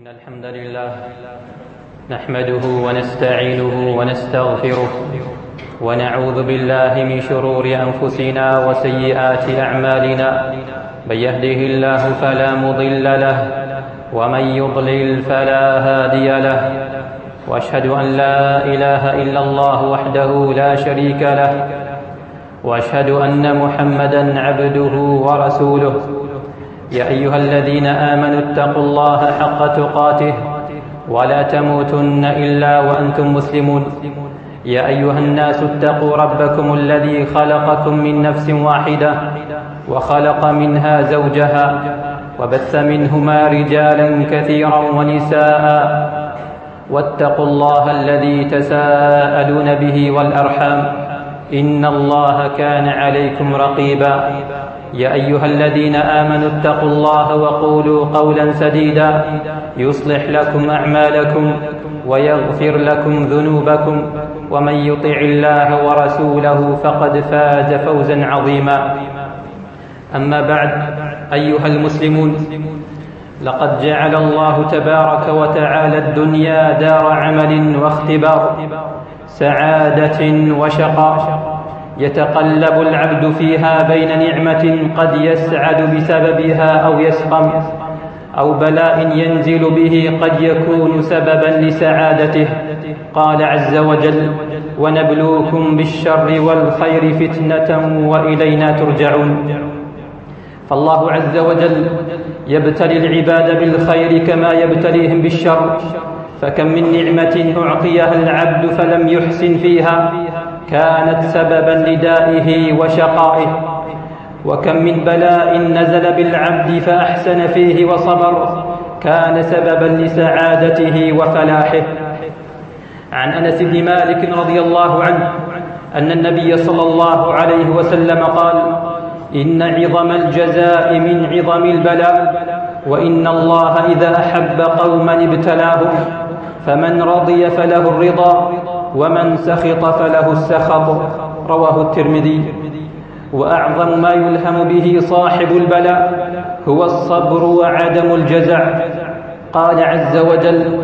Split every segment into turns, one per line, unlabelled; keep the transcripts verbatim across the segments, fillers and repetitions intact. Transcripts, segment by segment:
الحمد لله نحمده ونستعينه ونستغفره ونعوذ بالله من شرور أنفسنا وسيئات أعمالنا. من يهده الله فلا مضل له ومن يضلل فلا هادي له، وأشهد أن لا إله إلا الله وحده لا شريك له، وأشهد أن محمدًا عبده ورسوله. يا أيها الذين آمنوا اتقوا الله حق تقاته ولا تموتن إلا وأنتم مسلمون. يا أيها الناس اتقوا ربكم الذي خلقكم من نفس واحدة وخلق منها زوجها وبث منهما رجالا كثيرا ونساء، واتقوا الله الذي تساءلون به والأرحام إن الله كان عليكم رقيبا. يا أيها الذين آمنوا اتقوا الله وقولوا قولا سديدا يصلح لكم أعمالكم ويغفر لكم ذنوبكم، ومن يطع الله ورسوله فقد فاز فوزا عظيما. أما بعد، أيها المسلمون، لقد جعل الله تبارك وتعالى الدنيا دار عمل واختبار، سعادة وشقاء، يتقلب العبد فيها بين نعمة قد يسعد بسببها أو يسقم، أو بلاء ينزل به قد يكون سببا لسعادته. قال عز وجل: ونبلوكم بالشر والخير فتنة وإلينا ترجعون. فالله عز وجل يبتلي العباد بالخير كما يبتليهم بالشر، فكم من نعمة أعطيها العبد فلم يحسن فيها كانت سببا لدائه وشقائه، وكم من بلاء نزل بالعبد فأحسن فيه وصبر كان سببا لسعادته وفلاحه. عن أنس بن مالك رضي الله عنه أن النبي صلى الله عليه وسلم قال: إن عظم الجزاء من عظم البلاء، وإن الله إذا أحب قوما ابتلاهم، فمن رضي فله الرضا ومن سخط فله السخط. رواه الترمذي. وأعظم ما يلهم به صاحب البلاء هو الصبر وعدم الجزع. قال عز وجل: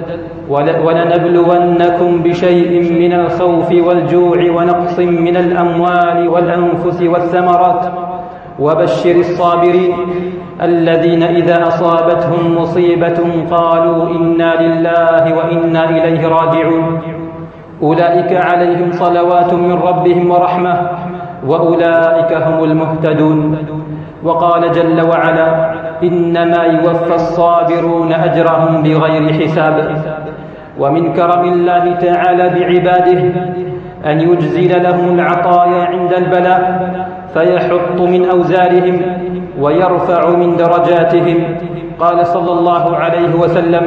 ولنبلونكم بشيء من الخوف والجوع ونقص من الأموال والأنفس والثمرات وبشر الصابرين الذين إذا أصابتهم مصيبة قالوا إنا لله وإنا إليه راجعون، أولئك عليهم صلوات من ربهم ورحمة وأولئك هم المهتدون. وقال جل وعلا: إنما يوفى الصابرون أجرهم بغير حساب. ومن كرم الله تعالى بعباده أن يجزل لهم العطايا عند البلاء، فيحط من أوزارهم ويرفع من درجاتهم. قال صلى الله عليه وسلم: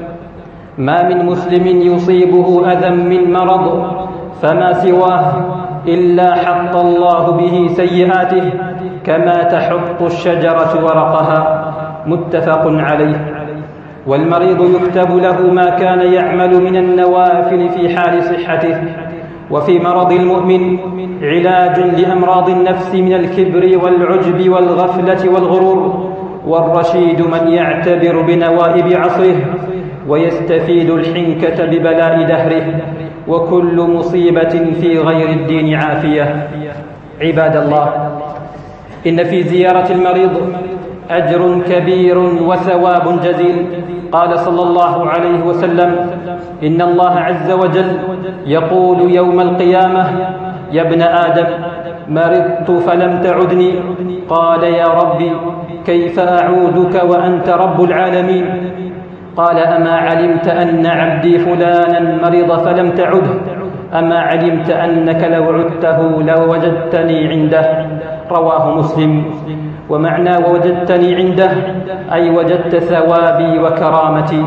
ما من مسلم يصيبه أذى من مرض فما سواه إلا حط الله به سيئاته كما تحط الشجرة ورقها. متفق عليه. والمريض يكتب له ما كان يعمل من النوافل في حال صحته. وفي مرض المؤمن علاج لأمراض النفس من الكبر والعجب والغفلة والغرور. والرشيد من يعتبر بنوائب عصره ويستفيد الحنكة ببلاء دهره. وكل مصيبة في غير الدين عافية. عباد الله، إن في زيارة المريض أجر كبير وثواب جزيل. قال صلى الله عليه وسلم: إن الله عز وجل يقول يوم القيامة: يا ابن آدم، مرضت فلم تعدني. قال: يا ربي، كيف أعودك وأنت رب العالمين؟ قال: أما علمت أن عبدي فلانا مرض فلم تعده؟ أما علمت أنك لو عدته لوجدتني عنده؟ رواه مسلم. ومعنى وجدتني عنده أي وجدت ثوابي وكرامتي.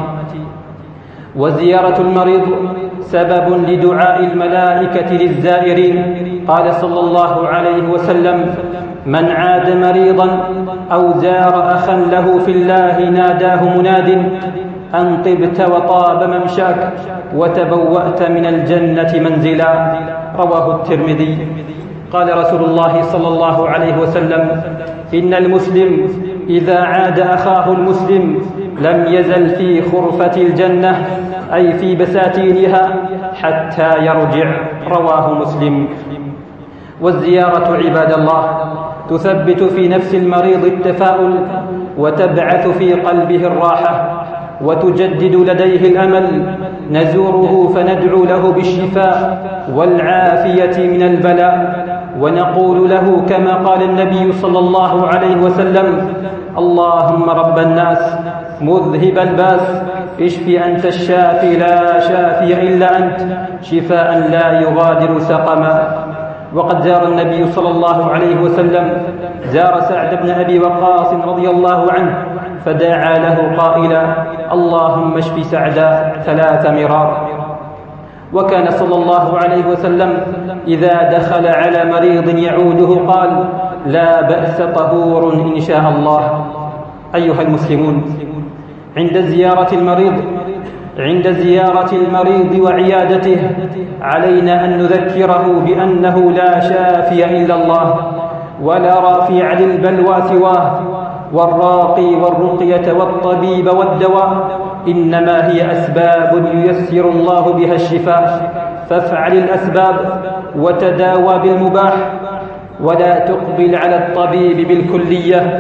وزيارة المريض سبب لدعاء الملائكة للزائرين. قال صلى الله عليه وسلم: من عاد مريضا أو زار أخا له في الله ناداه مناد أن طبت وطاب ممشاك وتبوأت من الجنة منزلا. رواه الترمذي. قال رسول الله صلى الله عليه وسلم: إن المسلم إذا عاد أخاه المسلم لم يزل في خرفة الجنة أي في بساتينها حتى يرجع. رواه مسلم. والزيارة عباد الله تثبت في نفس المريض التفاؤل وتبعث في قلبه الراحة وتجدد لديه الأمل. نزوره فندعو له بالشفاء والعافية من البلاء، ونقول له كما قال النبي صلى الله عليه وسلم: اللهم رب الناس مذهب الباس اشف أنت الشافي لا شافي إلا أنت شفاء لا يغادر سقما. وقد زار النبي صلى الله عليه وسلم زار سعد بن أبي وقاص رضي الله عنه فدعا له قائلا: اللهم اشف سعدا ثلاث مرار. وكان صلى الله عليه وسلم إذا دخل على مريض يعوده قال: لا بأس طهور إن شاء الله. أيها المسلمون، عند زيارة المريض عند زيارة المريض وعيادته علينا أن نذكره بأنه لا شافي إلا الله ولا رافع للبلوى سواه، والراقي والرقية والطبيب والدواء إنما هي أسباب ييسر الله بها الشفاء، فافعل الأسباب وتداوى بالمباح ولا تقبل على الطبيب بالكلية،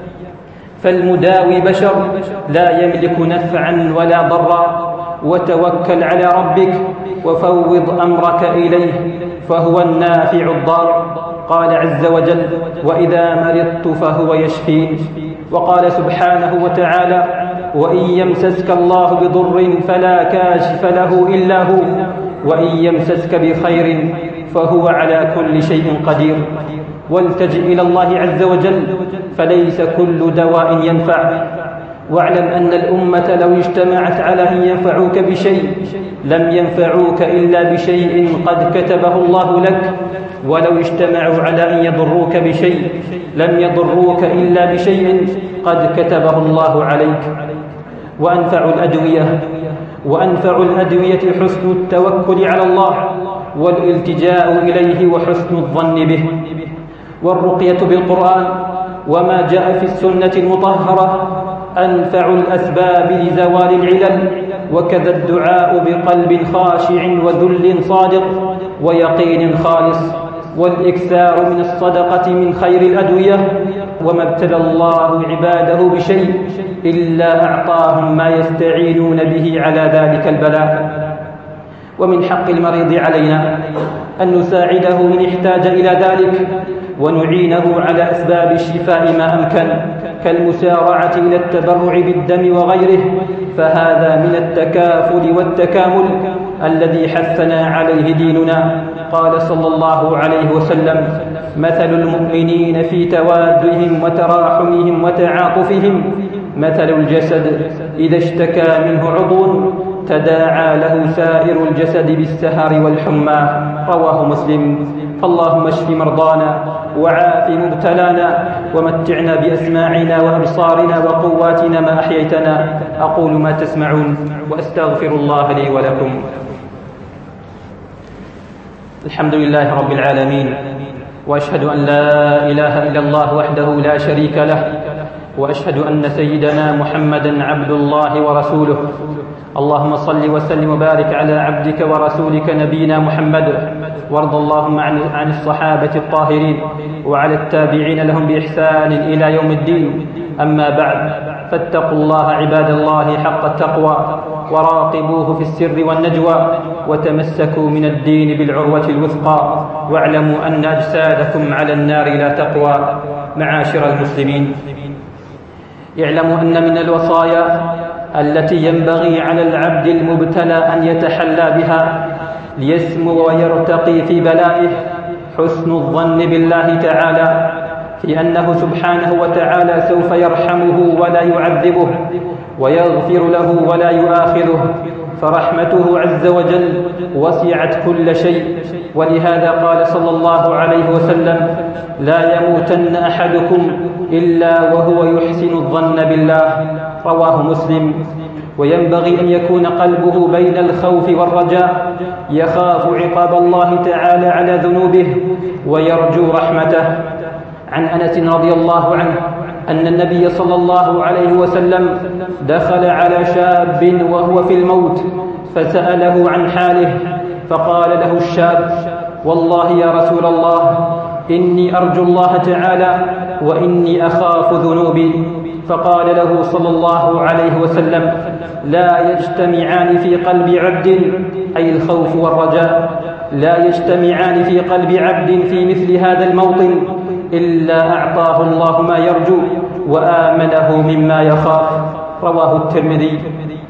فالمداوي بشر لا يملك نفعا ولا ضرا. وتوكل على ربك وفوض أمرك إليه فهو النافع الضار. قال عز وجل: وإذا مرضت فهو يشفين. وقال سبحانه وتعالى: وإن يمسسك الله بضر فلا كاشف له إلا هو وإن يمسسك بخير فهو على كل شيء قدير. والتجئ إلى الله عز وجل فليس كل دواء ينفع. واعلم أن الأمة لو اجتمعت على أن ينفعوك بشيء لم ينفعوك إلا بشيء قد كتبه الله لك، ولو اجتمعوا على أن يضروك بشيء لم يضروك إلا بشيء قد كتبه الله عليك. وأنفع الأدوية وأنفع الأدوية حسن التوكل على الله والالتجاء إليه وحسن الظن به. والرقية بالقرآن وما جاء في السنة المطهرة أنفع الأسباب لزوال العلل، وكذا الدعاء بقلب خاشع وذل صادق ويقين خالص، والإكثار من الصدقة من خير الأدوية. وما ابتلى الله عباده بشيء إلا أعطاهم ما يستعينون به على ذلك البلاء. ومن حق المريض علينا أن نساعده إن احتاج إلى ذلك ونعينه على أسباب الشفاء ما أمكن، كالمسارعة إلى التبرع بالدم وغيره، فهذا من التكافل والتكامل الذي حثنا عليه ديننا. قال صلى الله عليه وسلم: مثل المؤمنين في توادهم وتراحمهم وتعاطفهم مثل الجسد إذا اشتكى منه عضو تداعى له سائر الجسد بالسهر والحمى. رواه مسلم. فاللهم اشف مرضانا وعاف مبتلانا ومتعنا بأسماعنا وأبصارنا وقواتنا ما أحييتنا. أقول ما تسمعون وأستغفر الله لي ولكم. الحمد لله رب العالمين، وأشهد أن لا إله إلا الله وحده لا شريك له، وأشهد أن سيدنا محمدا عبد الله ورسوله. اللهم صل وسلم وبارك على عبدك ورسولك نبينا محمد، وارض اللهم عن عن الصحابة الطاهرين وعلى التابعين لهم بإحسان إلى يوم الدين. أما بعد، فاتقوا الله عباد الله حق التقوى، وراقبوه في السر والنجوى، وتمسكوا من الدين بالعروة الوثقى، واعلموا أن أجسادكم على النار لا تقوى. معاشر المسلمين، اعلموا أن من الوصايا التي ينبغي على العبد المبتلى أن يتحلى بها ليسمو ويرتقي في بلائه حسن الظن بالله تعالى في أنه سبحانه وتعالى سوف يرحمه ولا يعذبه، ويغفر له ولا يؤاخذه، فرحمته عز وجل وسعت كل شيء. ولهذا قال صلى الله عليه وسلم: لا يموتن أحدكم إلا وهو يحسن الظن بالله. رواه مسلم. وينبغي أن يكون قلبه بين الخوف والرجاء، يخاف عقاب الله تعالى على ذنوبه ويرجو رحمته. عن أنس رضي الله عنه أن النبي صلى الله عليه وسلم دخل على شاب وهو في الموت فسأله عن حاله، فقال له الشاب: والله يا رسول الله إني أرجو الله تعالى وإني أخاف ذنوبي. فقال له صلى الله عليه وسلم: لا يجتمعان في قلب عبد، أي الخوف والرجاء، لا يجتمعان في قلب عبد في مثل هذا الموطن إلا أعطاه الله ما يرجو وآمنه مما يخاف. رواه الترمذي.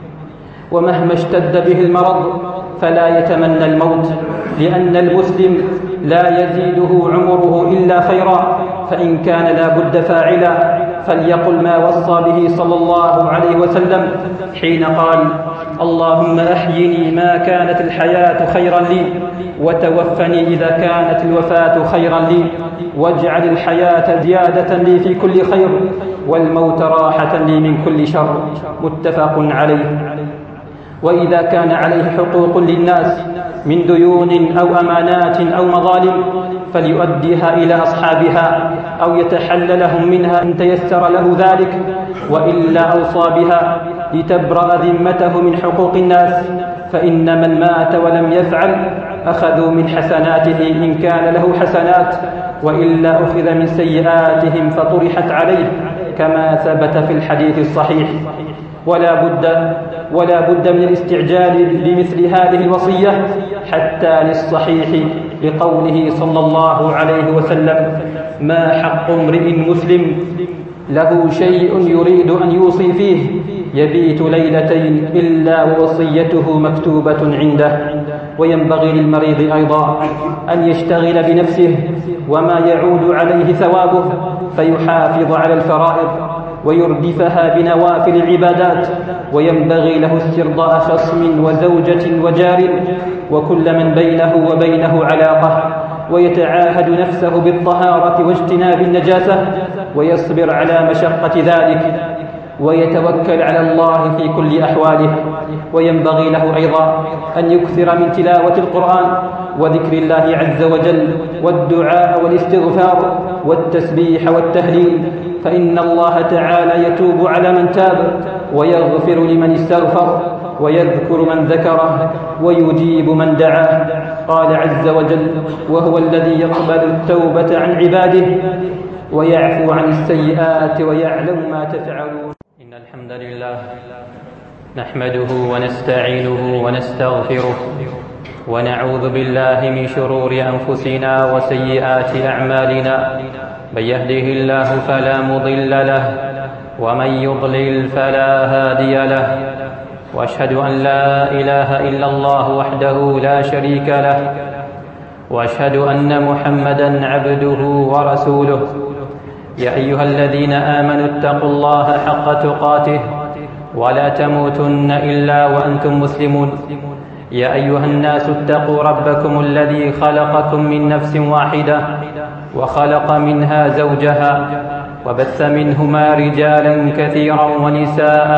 ومهما اشتد به المرض فلا يتمنى الموت، لأن المسلم لا يزيده عمره إلا خيرا، فإن كان لا بد فاعلا فليقل ما وصى به صلى الله عليه وسلم حين قال: اللهم أحيني ما كانت الحياة خيرا لي، وتوفني إذا كانت الوفاة خيرا لي، واجعل الحياة زيادة لي في كل خير، والموت راحة لي من كل شر. متفق عليه. وإذا كان عليه حقوق للناس من ديون أو أمانات أو مظالم فليؤديها إلى أصحابها أو يتحل لهم منها إن تيسر له ذلك، وإلا أوصى بها لتبرأ ذمته من حقوق الناس، فإن من مات ولم يفعل أخذوا من حسناته إن كان له حسنات، وإلا أخذ من سيئاتهم فطرحت عليه، كما ثبت في الحديث الصحيح. ولا بد ولا بد من الاستعجال بمثل هذه الوصية حتى للصحيح، لقوله صلى الله عليه وسلم: ما حق امرئ مسلم له شيء يريد أن يوصي فيه يبيت ليلتين إلا ووصيته مكتوبة عنده. وينبغي للمريض أيضا أن يشتغل بنفسه وما يعود عليه ثوابه، فيحافظ على الفرائض ويردفها بنوافل العبادات، وينبغي له استرضاء خصم وزوجة وجار وكل من بينه وبينه علاقة، ويتعاهد نفسه بالطهارة واجتناب النجاسة، ويصبر على مشقة ذلك، ويتوكل على الله في كل أحواله. وينبغي له أيضا أن يكثر من تلاوة القرآن وذكر الله عز وجل والدعاء والاستغفار والتسبيح والتهليل، فإن الله تعالى يتوب على من تاب ويغفر لمن استغفر ويذكر من ذكره ويجيب من دعاه. قال عز وجل: وهو الذي يقبل التوبة عن عباده ويعفو عن السيئات ويعلم ما تفعلون. إن الحمد لله نحمده ونستعينه ونستغفره ونعوذ بالله من شرور أنفسنا وسيئات أعمالنا، من يهده الله فلا مضل له ومن يضلل فلا هادي له، وأشهد أن لا إله إلا الله وحده لا شريك له، وأشهد أن محمدا عبده ورسوله. يا أيها الذين آمنوا اتقوا الله حق تقاته ولا تموتن إلا وأنتم مسلمون. يا أيها الناس اتقوا ربكم الذي خلقكم من نفس واحدة وخلق منها زوجها وبث منهما رجالا كثيرا ونساء،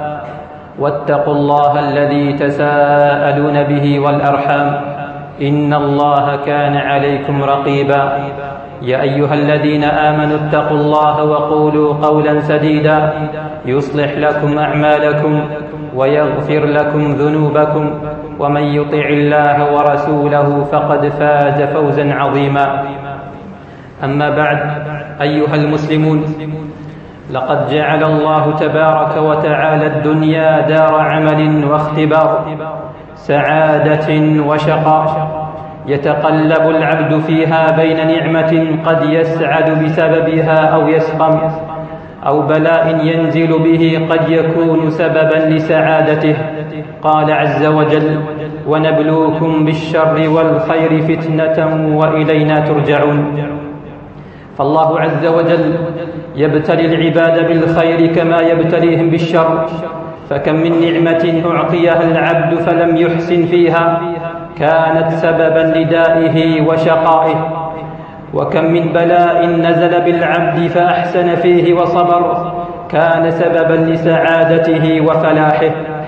واتقوا الله الذي تساءلون به والأرحام، إن الله كان عليكم رقيبا. يا أيها الذين آمنوا اتقوا الله وقولوا قولا سديدا يصلح لكم أعمالكم ويغفر لكم ذنوبكم، ومن يطع الله ورسوله فقد فاز فوزا عظيما. أما بعد، أيها المسلمون، لقد جعل الله تبارك وتعالى الدنيا دار عمل واختبار، سعادة وشقاء، يتقلب العبد فيها بين نعمة قد يسعد بسببها أو يسقم، أو بلاء ينزل به قد يكون سببا لسعادته. قال عز وجل: ونبلوكم بالشر والخير فتنة وإلينا ترجعون. فالله عز وجل يبتلي العباد بالخير كما يبتليهم بالشر، فكم من نعمة أعطيها العبد فلم يحسن فيها كانت سببا لدائه وشقائه، وكم من بلاء نزل بالعبد فأحسن فيه وصبر كان سببا لسعادته وفلاحه.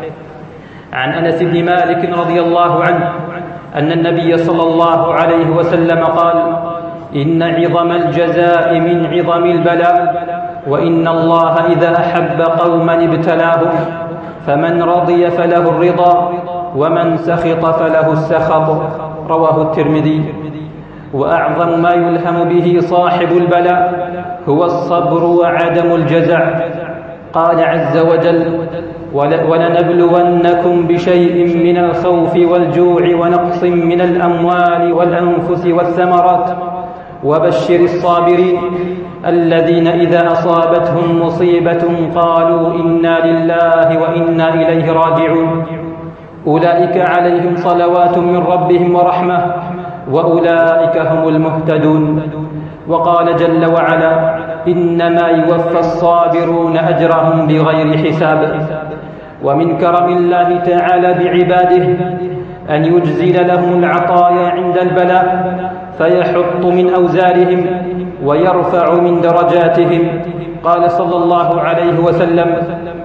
عن أنس بن مالك رضي الله عنه أن النبي صلى الله عليه وسلم قال: إن عظم الجزاء من عظم البلاء، وإن الله إذا أحب قوما ابتلاهم، فمن رضي فله الرضا ومن سخط فله السخط. رواه الترمذي. وأعظم ما يلهم به صاحب البلاء هو الصبر وعدم الجزع. قال عز وجل: ولنبلونكم بشيء من الخوف والجوع ونقص من الأموال والأنفس والثمرات وبشر الصابرين الذين إذا أصابتهم مصيبة قالوا إنا لله وإنا إليه راجعون أولئك عليهم صلوات من ربهم ورحمة وأولئك هم المهتدون. وقال جل وعلا: إنما يوفى الصابرون أجرهم بغير حساب. ومن كرم الله تعالى بعباده أن يجزل لهم العطايا عند البلاء، فيحط من أوزارهم ويرفع من درجاتهم. قال صلى الله عليه وسلم: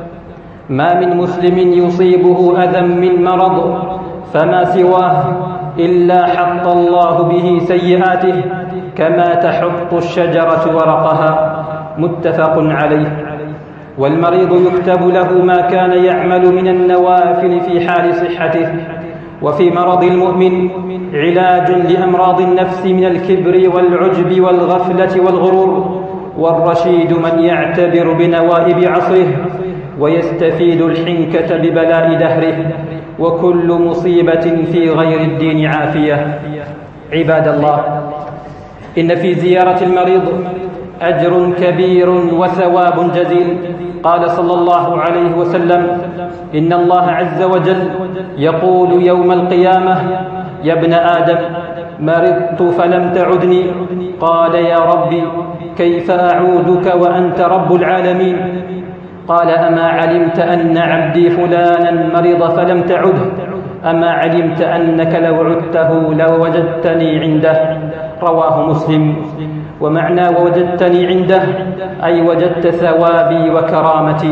ما من مسلم يصيبه أذى من مرض فما سواه إلا حط الله به سيئاته كما تحط الشجرة ورقها. متفق عليه. والمريض يكتب له ما كان يعمل من النوافل في حال صحته. وفي مرض المؤمن علاج لأمراض النفس من الكبر والعجب والغفلة والغرور. والرشيد من يعتبر بنوائب عصره ويستفيد الحنكة ببلاء دهره. وكل مصيبة في غير الدين عافية. عباد الله، إن في زيارة المريض أجر كبير وثواب جزيل. قال صلى الله عليه وسلم: إن الله عز وجل يقول يوم القيامة: يا ابن آدم، مرضت فلم تعدني. قال: يا ربي، كيف أعودك وأنت رب العالمين؟ قال: أما علمت أن عبدي فلانا مرض فلم تعده؟ أما علمت أنك لو عدته لوجدتني عنده؟ رواه مسلم. ومعنى ووجدتني عنده أي وجدت ثوابي وكرامتي.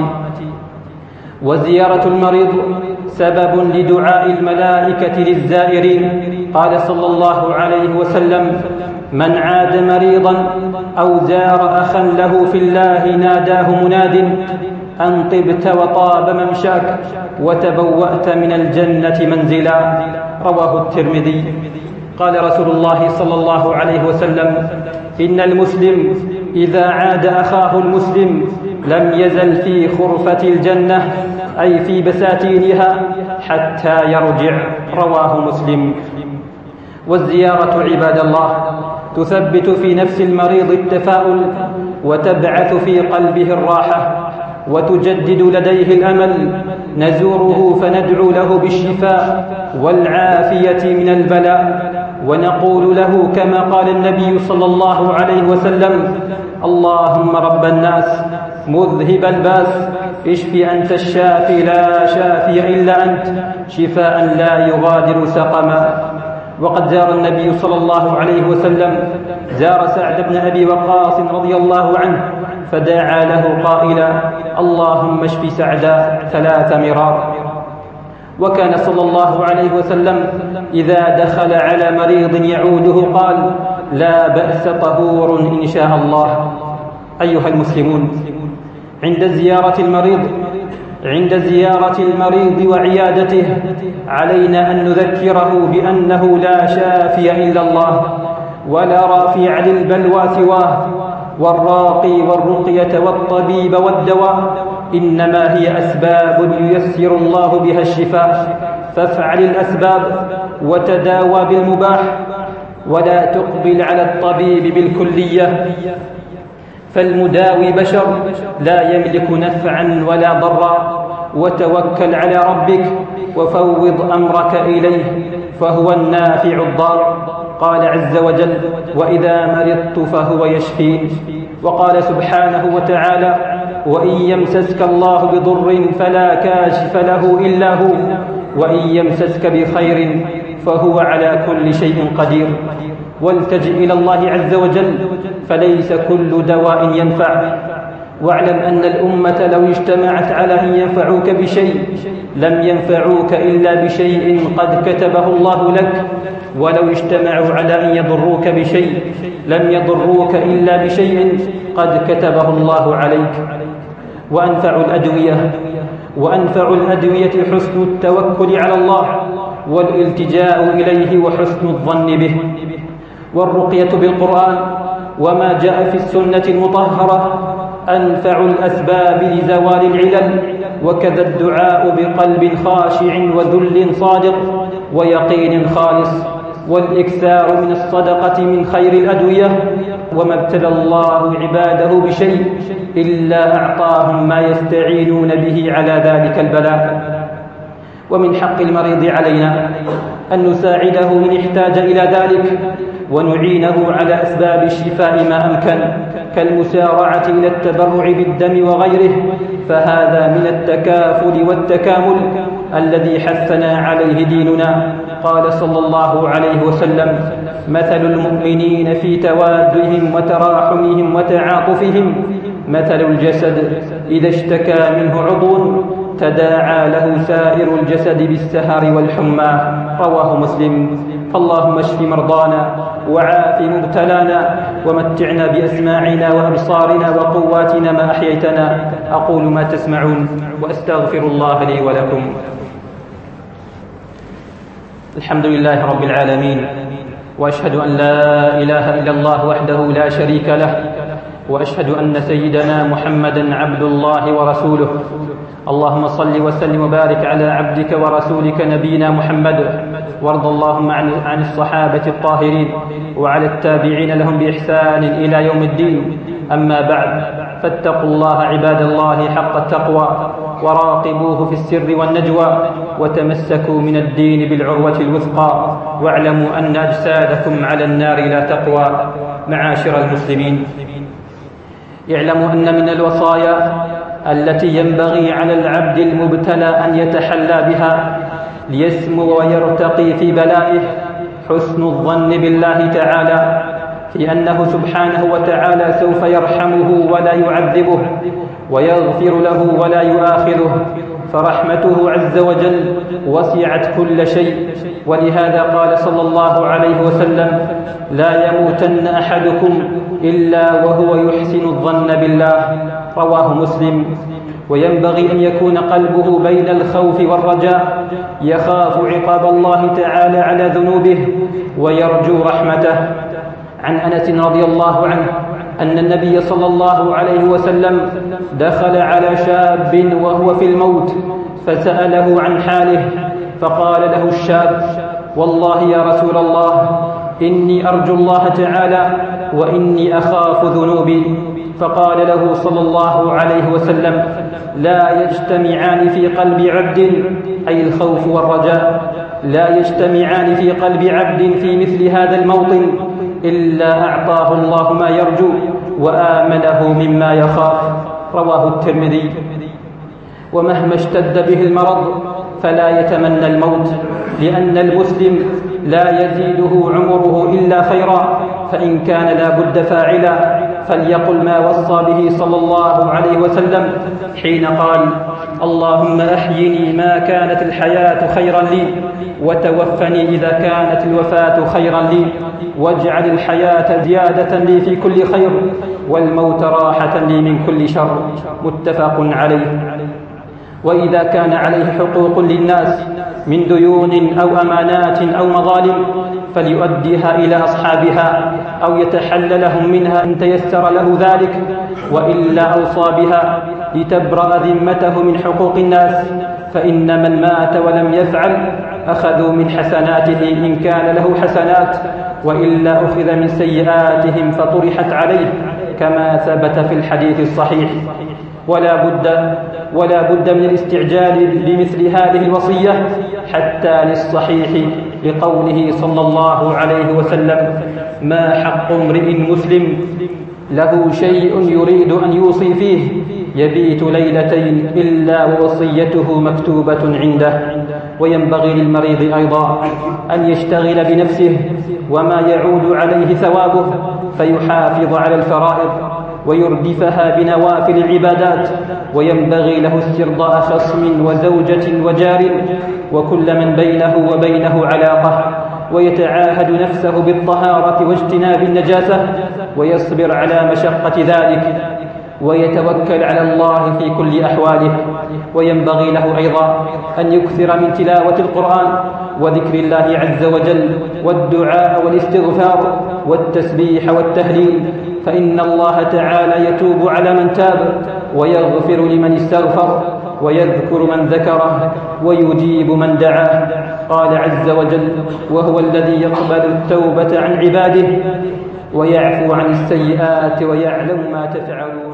وزيارة المريض سبب لدعاء الملائكة للزائرين. قال صلى الله عليه وسلم: من عاد مريضا أو زار أخا له في الله ناداه مناد أن طبت وطاب ممشاك وتبوأت من الجنة منزلا. رواه الترمذي. قال رسول الله صلى الله عليه وسلم: إن المسلم إذا عاد أخاه المسلم لم يزل في خرفة الجنة، أي في بساتينها، حتى يرجع. رواه مسلم. والزيارة عباد الله تثبت في نفس المريض التفاؤل وتبعث في قلبه الراحة وتجدد لديه الأمل. نزوره فندعو له بالشفاء والعافية من البلاء، ونقول له كما قال النبي صلى الله عليه وسلم: اللهم رب الناس مذهب الباس اشف أنت الشافي لا شافي إلا أنت شفاء لا يغادر سقما. وقد زار النبي صلى الله عليه وسلم زار سعد بن أبي وقاص رضي الله عنه فدعا له قائلا: اللهم اشف سعدا ثلاث مرار. وكان صلى الله عليه وسلم إذا دخل على مريض يعوده قال: لا بأس طهور إن شاء الله. أيها المسلمون، عند زيارة المريض عند زيارة المريض وعيادته علينا أن نذكره بأنه لا شافي إلا الله ولا رافع للبلوى سواه، والراقي والرقية والطبيب والدواء إنما هي أسباب ييسر الله بها الشفاء. فافعل الأسباب وتداوى بالمباح، ولا تقبل على الطبيب بالكلية، فالمداوي بشر لا يملك نفعا ولا ضرا. وتوكل على ربك وفوض أمرك إليه فهو النافع الضار. قال عز وجل: وإذا مرضت فهو يشفين. وقال سبحانه وتعالى: وإن يمسسك الله بضر فلا كاشف له إلا هو وإن يمسسك بخير فهو على كل شيء قدير. والتجئ إلى الله عز وجل فليس كل دواء ينفع. واعلم أن الأمة لو اجتمعت على أن ينفعوك بشيء لم ينفعوك إلا بشيء قد كتبه الله لك، ولو اجتمعوا على أن يضروك بشيء لم يضروك إلا بشيء قد كتبه الله عليك. وأنفع الأدوية وأنفع الأدوية حسن التوكل على الله والالتجاء إليه وحسن الظن به. والرقية بالقرآن وما جاء في السنة المطهرة أنفع الأسباب لزوال العلل، وكذا الدعاء بقلب خاشع وذل صادق ويقين خالص، والإكثار من الصدقة من خير الأدوية. وما ابتلى الله عباده بشيء إلا أعطاهم ما يستعينون به على ذلك البلاء. ومن حق المريض علينا أن نساعده إن احتاج إلى ذلك، ونعينه على أسباب الشفاء ما أمكن، كالمسارعة إلى التبرع بالدم وغيره، فهذا من التكافل والتكامل الذي حثنا عليه ديننا. قال صلى الله عليه وسلم: مثل المؤمنين في توادهم وتراحمهم وتعاطفهم مثل الجسد إذا اشتكى منه عضو تداعى له سائر الجسد بالسهر والحمى. رواه مسلم. فاللهم اشف مرضانا وعاف مبتلانا ومتعنا بأسماعنا وأبصارنا وقواتنا ما أحييتنا. أقول ما تسمعون وأستغفر الله لي ولكم. الحمد لله رب العالمين، وأشهد أن لا إله إلا الله وحده لا شريك له، وأشهد أن سيدنا محمدا عبد الله ورسوله. اللهم صل وسلم وبارك على عبدك ورسولك نبينا محمد، وارض اللهم عن الصحابة الطاهرين وعلى التابعين لهم بإحسان إلى يوم الدين. أما بعد، فاتقوا الله عباد الله حق التقوى، وراقبوه في السر والنجوى، وتمسكوا من الدين بالعروة الوثقى، واعلموا أن أجسادكم على النار لا تقوى. معاشر المسلمين، اعلموا أن من الوصايا التي ينبغي على العبد المبتلى أن يتحلى بها ليسمو ويرتقي في بلائه حسن الظن بالله تعالى في أنه سبحانه وتعالى سوف يرحمه ولا يعذبه، ويغفر له ولا يؤاخذه، فرحمته عز وجل وسعت كل شيء. ولهذا قال صلى الله عليه وسلم: لا يموتن أحدكم إلا وهو يحسن الظن بالله. رواه مسلم. وينبغي أن يكون قلبه بين الخوف والرجاء، يخاف عقاب الله تعالى على ذنوبه ويرجو رحمته. عن أنس رضي الله عنه أن النبي صلى الله عليه وسلم دخل على شاب وهو في الموت فسأله عن حاله، فقال له الشاب: والله يا رسول الله، إني أرجو الله تعالى وإني أخاف ذنوبي. فقال له صلى الله عليه وسلم: لا يجتمعان في قلب عبد، أي الخوف والرجاء، لا يجتمعان في قلب عبد في مثل هذا الموطن إلا أعطاه الله ما يرجو وآمنه مما يخاف. رواه الترمذي. ومهما اشتد به المرض فلا يتمنى الموت، لأن المسلم لا يزيده عمره إلا خيرا، فإن كان لا بد فاعلا فليقل ما وصى به صلى الله عليه وسلم حين قال: اللهم أحيني ما كانت الحياة خيرا لي، وتوفني إذا كانت الوفاة خيرا لي، واجعل الحياة زيادة لي في كل خير، والموت راحة لي من كل شر. متفق عليه. وإذا كان عليه حقوق للناس من ديون أو أمانات أو مظالم فليؤديها إلى أصحابها أو يتحل لهم منها إن تيسر له ذلك، وإلا أوصى بها لتبرأ ذمته من حقوق الناس، فإن من مات ولم يفعل أخذوا من حسناته إن كان له حسنات، وإلا أخذ من سيئاتهم فطرحت عليه، كما ثبت في الحديث الصحيح. ولا بد ولا بد من الاستعجال بمثل هذه الوصية حتى للصحيح، لقوله صلى الله عليه وسلم: ما حق امرئ مسلم له شيء يريد أن يوصي فيه يبيت ليلتين إلا ووصيته مكتوبة عنده. وينبغي للمريض أيضا أن يشتغل بنفسه وما يعود عليه ثوابه، فيحافظ على الفرائض
ويردفها بنوافل العبادات، وينبغي له استرضاء خصم وزوجة وجار وكل من بينه وبينه علاقة، ويتعاهد نفسه بالطهارة واجتناب النجاسة، ويصبر على مشقة ذلك، ويتوكل على الله في كل أحواله. وينبغي له أيضا أن يكثر من تلاوة القرآن وذكر الله عز وجل والدعاء والاستغفار والتسبيح والتهليل، فإن الله تعالى يتوب على من تاب ويغفر لمن استغفر ويذكر من ذكره ويجيب من دعاه. قال عز وجل: وهو الذي يقبل التوبة عن عباده ويعفو عن السيئات ويعلم ما تفعلون.